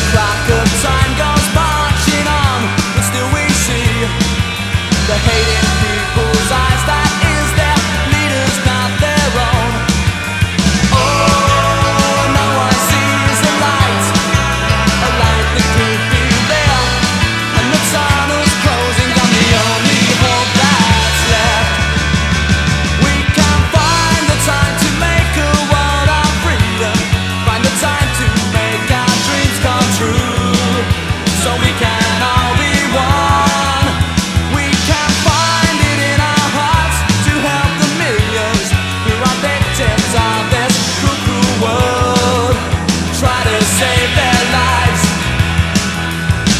clock of time goes marching on, but still we see the hate in people's eyes. That is their leaders, not their own. Oh, no one sees a light that could be there, and the tunnel's closing down, the only hope that's left. We can't find the time to make a world of freedom, find the time to make our dreams come true.